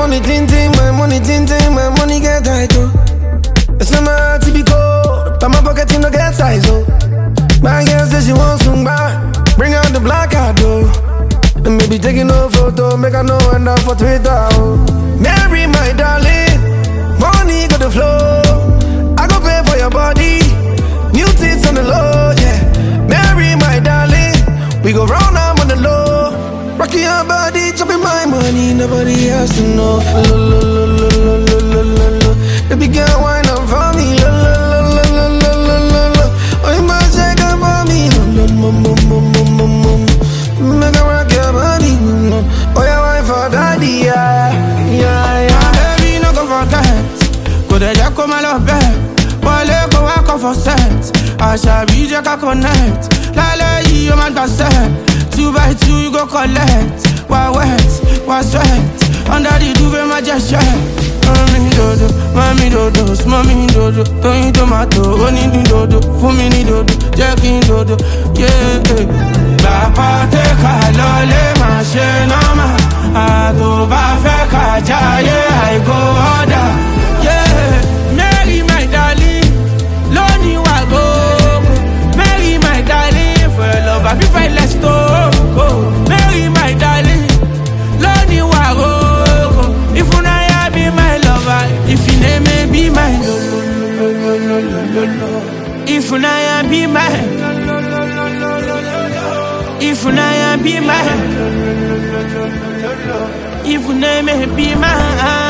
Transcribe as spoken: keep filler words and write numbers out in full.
money ting ting, my money ting ting, my money get tight, oh. It's not my heart to be cold, but my pocket no get size, oh. My girl says she wants some back, bring out the black card, oh. And maybe taking no photo, make her know end up for Twitter, oh. Mary, my darling, money got the flow. I go pay for your body, new tits on the low, yeah. Mary, my darling, we go round up on the low. Rocking your body, chopping my money, nobody has to know. Lo, lo, lo, lo, lo, lo, lo, lo, lo. Baby girl, wine up for me. Lo, lo, lo, lo, lo, lo, lo, lo, lo. Oh, you must shake up for me. Lo, lo, mo, mo, mo, mo, mo, mo. Make her rock your body. Oh, yeah, wine for daddy, yeah, yeah, yeah. Baby, no go forget. Go there, just come and love back. Wale go work off for set. I shall be just a connect. Lale, you man got set. Two by two, you go collect. Why wet, why sweat? Under the duvet, my just shirt. Mami dodo, mami dodo, mami dodo. Toyin tomato, oni ni dodo. Fumi ni dodo, Jackie dodo. Yeah, Baba take a lolly, my share normal. I do bafe kajaye, I go order. Yeah, Mary my darling, lonely wago. Mary my darling, for your love I feel fight, let's go. Mary my darling, lonely wago. If you not be my lover, if you name me be my lo lo lo lo lo lo lo. If you not be my, if you not be my, if you name me be my.